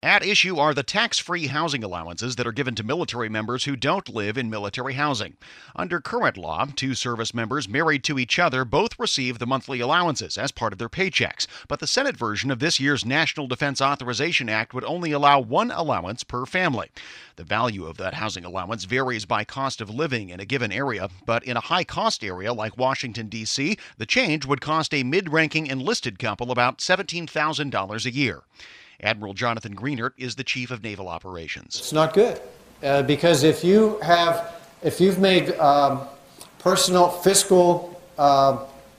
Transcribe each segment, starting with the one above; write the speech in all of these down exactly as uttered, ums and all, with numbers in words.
At issue are the tax-free housing allowances that are given to military members who don't live in military housing. Under current law, two service members married to each other both receive the monthly allowances as part of their paychecks, but the Senate version of this year's National Defense Authorization Act would only allow one allowance per family. The value of that housing allowance varies by cost of living in a given area, but in a high-cost area like Washington, D C, the change would cost a mid-ranking enlisted couple about seventeen thousand dollars a year. Admiral Jonathan Greenert is the Chief of Naval Operations. It's not good uh, because if you have, if you've made um, personal fiscal uh,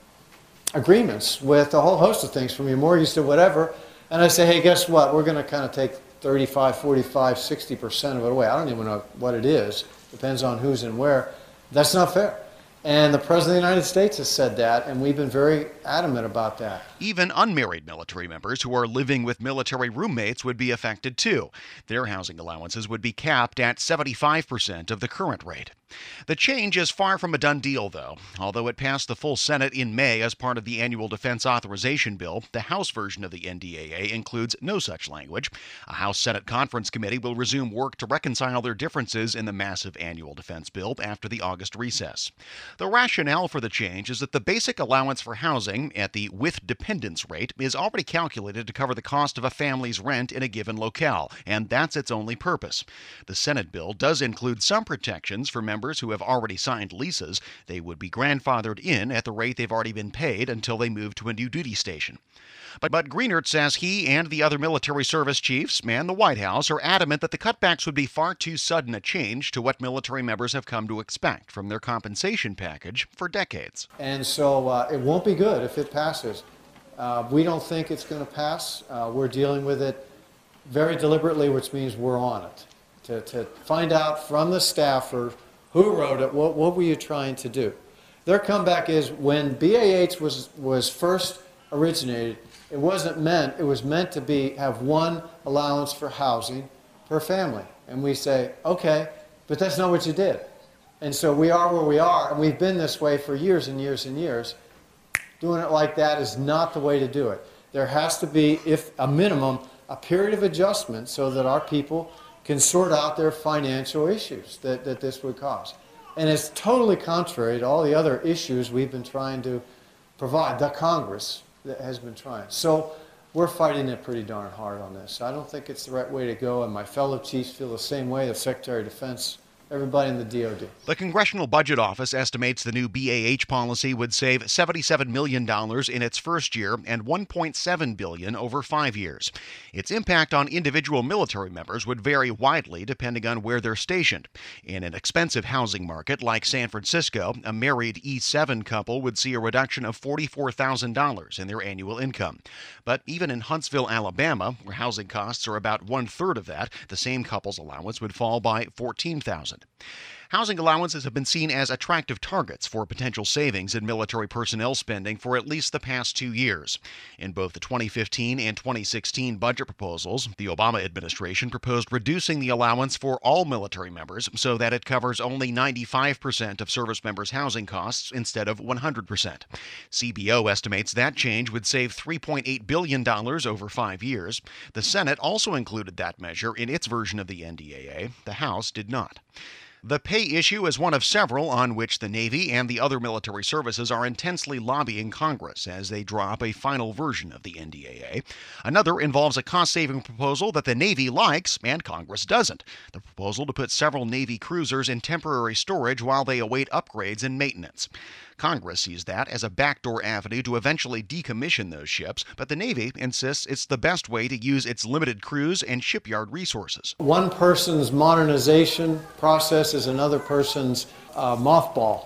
agreements with a whole host of things, from your mortgage to whatever, and I say, hey, guess what? We're going to kind of take thirty-five, forty-five, sixty percent of it away. I don't even know what it is. Depends on who's and where. That's not fair. And the President of the United States has said that, and we've been very adamant about that. Even unmarried military members who are living with military roommates would be affected too. Their housing allowances would be capped at seventy-five percent of the current rate. The change is far from a done deal, though. Although it passed the full Senate in May as part of the annual defense authorization bill, the House version of the N D A A includes no such language. A House-Senate conference committee will resume work to reconcile their differences in the massive annual defense bill after the August recess. The rationale for the change is that the basic allowance for housing at the with dependents rate is already calculated to cover the cost of a family's rent in a given locale, and that's its only purpose. The Senate bill does include some protections for members who have already signed leases. They would be grandfathered in at the rate they've already been paid until they move to a new duty station. But, but Greenert says he and the other military service chiefs and the White House are adamant that the cutbacks would be far too sudden a change to what military members have come to expect from their compensation package for decades. And so uh, it won't be good if it passes. Uh, we don't think it's going to pass. Uh, we're dealing with it very deliberately, which means we're on it. To, to find out from the staffer who wrote it, what, what were you trying to do? Their comeback is when B A H was, was first originated, it wasn't meant, it was meant to be, have one allowance for housing per family. And we say, okay, but that's not what you did. And so we are where we are, and we've been this way for years and years and years. Doing it like that is not the way to do it. There has to be, if a minimum, a period of adjustment so that our people can sort out their financial issues that, that this would cause. And it's totally contrary to all the other issues we've been trying to provide, the Congress that has been trying. So we're fighting it pretty darn hard on this. I don't think it's the right way to go, and my fellow chiefs feel the same way, the Secretary of Defense, everybody in the D O D. The Congressional Budget Office estimates the new B A H policy would save seventy-seven million dollars in its first year and one point seven billion dollars over five years. Its impact on individual military members would vary widely depending on where they're stationed. In an expensive housing market like San Francisco, a married E seven couple would see a reduction of forty-four thousand dollars in their annual income. But even in Huntsville, Alabama, where housing costs are about one-third of that, the same couple's allowance would fall by fourteen thousand dollars. Housing allowances have been seen as attractive targets for potential savings in military personnel spending for at least the past two years. In both the twenty fifteen and twenty sixteen budget proposals, the Obama administration proposed reducing the allowance for all military members so that it covers only ninety-five percent of service members' housing costs instead of one hundred percent. C B O estimates that change would save three point eight billion dollars over five years. The Senate also included that measure in its version of the N D A A. The House did not. The pay issue is one of several on which the Navy and the other military services are intensely lobbying Congress as they draw up a final version of the N D A A. Another involves a cost-saving proposal that the Navy likes and Congress doesn't. The proposal to put several Navy cruisers in temporary storage while they await upgrades and maintenance. Congress sees that as a backdoor avenue to eventually decommission those ships, but the Navy insists it's the best way to use its limited crews and shipyard resources. One person's modernization process is another person's uh, mothball,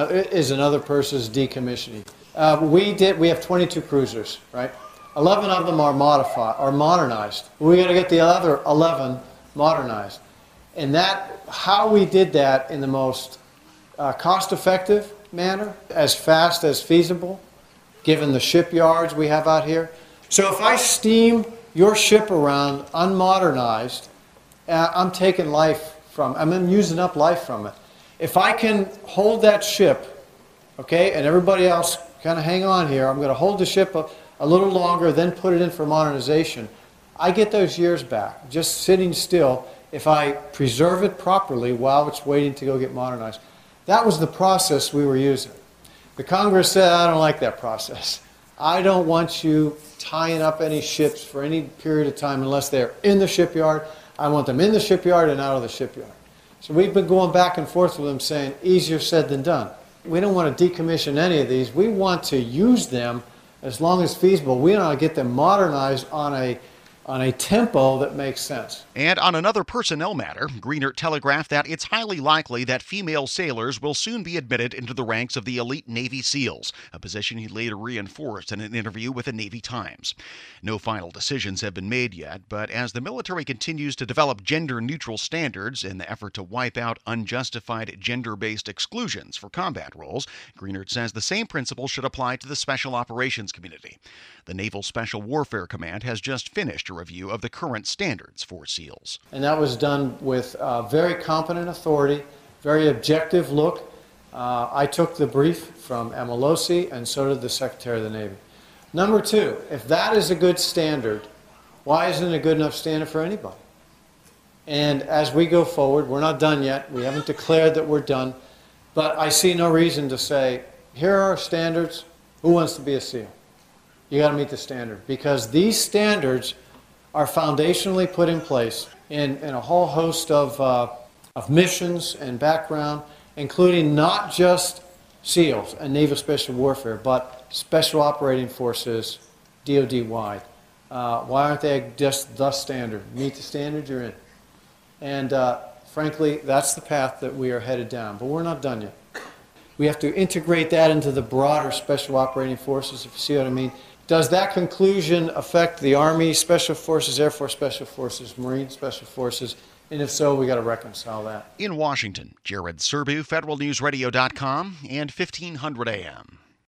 is another person's decommissioning. Uh, we did. We have twenty-two cruisers, right? eleven of them are modified, are modernized. We got to get the other eleven modernized, and that how we did that in the most uh, cost-effective manner, as fast as feasible, given the shipyards we have out here. So if I steam your ship around unmodernized, uh, I'm taking life from, I'm using up life from it. If I can hold that ship, okay, and everybody else kind of hang on here, I'm going to hold the ship a, a little longer, then put it in for modernization. I get those years back just sitting still if I preserve it properly while it's waiting to go get modernized. That was the process we were using. The Congress said, I don't like that process. I don't want you tying up any ships for any period of time unless they're in the shipyard. I want them in the shipyard and out of the shipyard. So we've been going back and forth with them saying, easier said than done. We don't want to decommission any of these. We want to use them as long as feasible. We want to get them modernized on a on a tempo that makes sense. And on another personnel matter, Greenert telegraphed that it's highly likely that female sailors will soon be admitted into the ranks of the elite Navy SEALs, a position he later reinforced in an interview with the Navy Times. No final decisions have been made yet, but as the military continues to develop gender-neutral standards in the effort to wipe out unjustified gender-based exclusions for combat roles, Greenert says the same principle should apply to the Special Operations community. The Naval Special Warfare Command has just finished a review of the current standards for SEALs. And that was done with uh, very competent authority, very objective look. Uh, I took the brief from Emalosi, and so did the Secretary of the Navy. Number two, if that is a good standard, why isn't it a good enough standard for anybody? And as we go forward, we're not done yet. We haven't declared that we're done. But I see no reason to say, here are our standards. Who wants to be a SEAL? You got to meet the standard, because these standards are foundationally put in place in, in a whole host of, uh, of missions and background, including not just SEALs and Naval Special Warfare, but Special Operating Forces, D O D-wide. Uh, why aren't they just the standard? Meet the standard, you're in. And uh, frankly, that's the path that we are headed down, but we're not done yet. We have to integrate that into the broader Special Operating Forces, if you see what I mean. Does that conclusion affect the Army Special Forces, Air Force Special Forces, Marine Special Forces? And if so, we got to reconcile that. In Washington, Jared Serbu, Federal News Radio dot com and fifteen hundred A M.